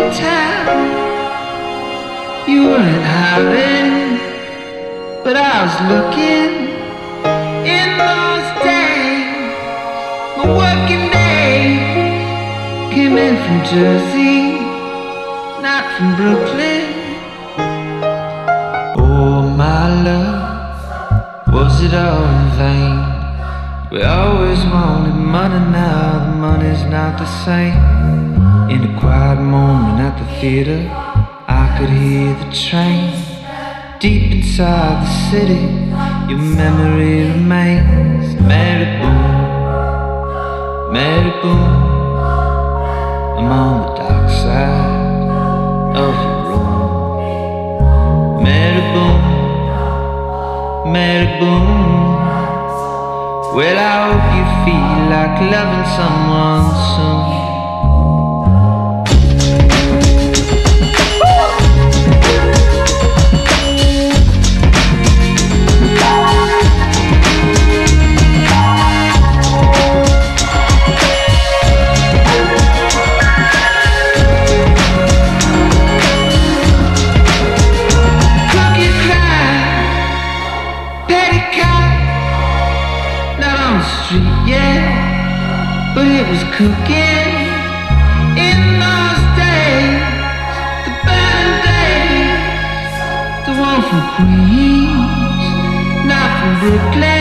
town. You weren't hiding, but I was looking. In those days, my working days, came in from Jersey, not from Brooklyn. Oh my love, was it all in vain? We always wanted money, now the money's not the same. In a quiet moment at the theater, I could hear the train. Deep inside the city, your memory remains. Mary Boone, Mary Boone, I'm on the dark side of your room. Mary Boone, Mary Boone, well I hope you feel like loving someone soon. Yeah, but it was cooking in those days, the burning days, the one from Queens, not from Brooklyn.